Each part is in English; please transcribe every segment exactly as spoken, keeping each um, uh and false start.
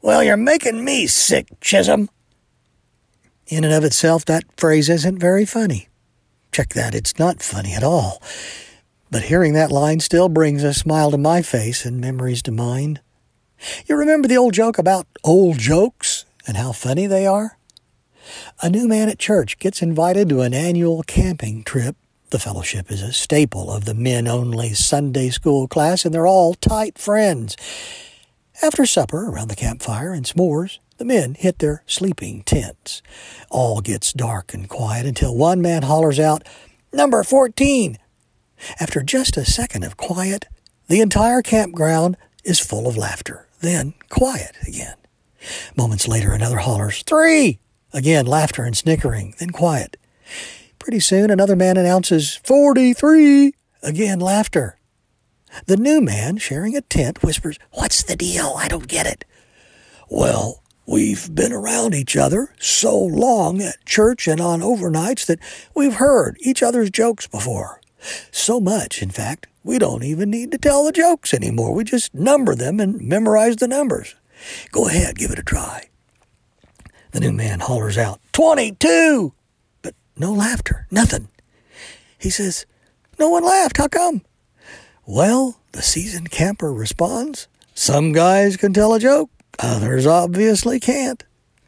Well, you're making me sick, Chisholm. In and of itself, that phrase isn't very funny. Check that, it's not funny at all. But hearing that line still brings a smile to my face and memories to mind. You remember the old joke about old jokes and how funny they are? A new man at church gets invited to an annual camping trip. The fellowship is a staple of the men-only Sunday school class, and they're all tight friends. After supper, around the campfire and s'mores, the men hit their sleeping tents. All gets dark and quiet until one man hollers out, "Number fourteen!" After just a second of quiet, the entire campground is full of laughter. Then quiet again. Moments later, another hollers, "Three!" Again, laughter and snickering, then quiet. Pretty soon, another man announces, "forty-three!" Again, laughter. The new man, sharing a tent, whispers, "What's the deal? I don't get it." "Well, we've been around each other so long at church and on overnights that we've heard each other's jokes before. So much, in fact, we don't even need to tell the jokes anymore. We just number them and memorize the numbers. Go ahead, give it a try." The new man hollers out, "twenty-two!" But no laughter, nothing. He says, "No one laughed, how come?" Well, the seasoned camper responds, "Some guys can tell a joke, others obviously can't."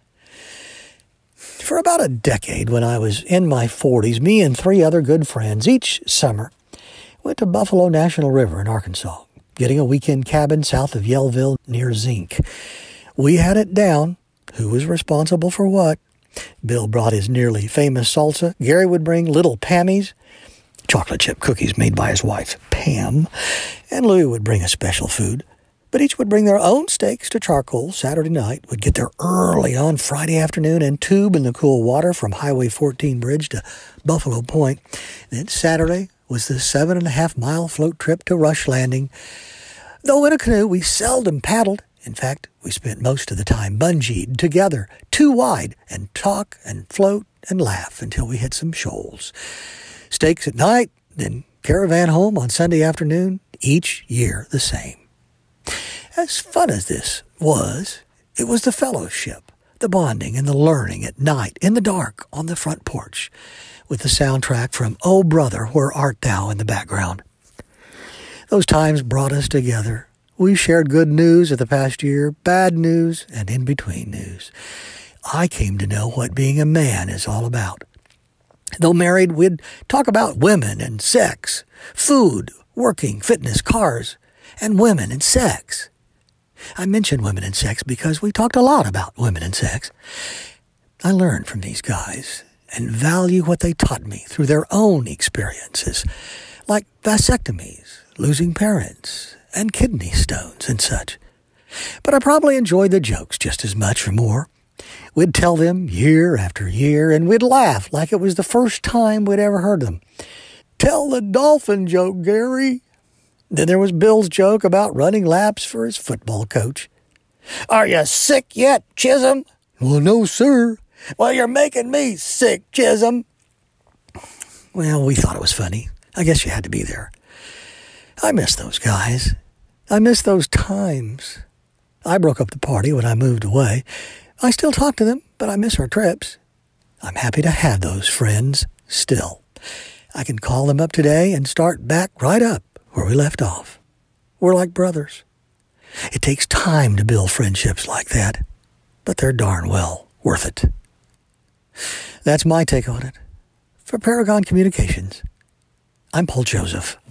For about a decade, when I was in my forties, me and three other good friends each summer went to Buffalo National River in Arkansas, getting a weekend cabin south of Yellville near Zinc. We had it down. Who was responsible for what? Bill brought his nearly famous salsa. Gary would bring little Pammies, chocolate chip cookies made by his wife, Pam. And Louie would bring a special food. But each would bring their own steaks to charcoal Saturday night, would get there early on Friday afternoon and tube in the cool water from Highway fourteen Bridge to Buffalo Point. Then Saturday was the seven and a half mile float trip to Rush Landing. Though in a canoe, we seldom paddled. In fact, we spent most of the time bungeed together, too wide, and talk and float and laugh until we hit some shoals. Steaks at night, then caravan home on Sunday afternoon, each year the same. As fun as this was, it was the fellowship, the bonding and the learning at night, in the dark, on the front porch, with the soundtrack from "Oh Brother, Where Art Thou" in the background. Those times brought us together. We shared good news of the past year, bad news, and in-between news. I came to know what being a man is all about. Though married, we'd talk about women and sex, food, working, fitness, cars, and women and sex. I mention women and sex because we talked a lot about women and sex. I learned from these guys and value what they taught me through their own experiences, like vasectomies, losing parents, and kidney stones and such. But I probably enjoyed the jokes just as much or more. We'd tell them year after year, and we'd laugh like it was the first time we'd ever heard them. "Tell the dolphin joke, Gary." Then there was Bill's joke about running laps for his football coach. "Are you sick yet, Chisholm?" "Well, no, sir." "Well, you're making me sick, Chisholm." Well, we thought it was funny. I guess you had to be there. I miss those guys. I miss those times. I broke up the party when I moved away. I still talk to them, but I miss our trips. I'm happy to have those friends still. I can call them up today and start back right up where we left off. We're like brothers. It takes time to build friendships like that, but they're darn well worth it. That's my take on it. For Paragon Communications, I'm Paul Joseph.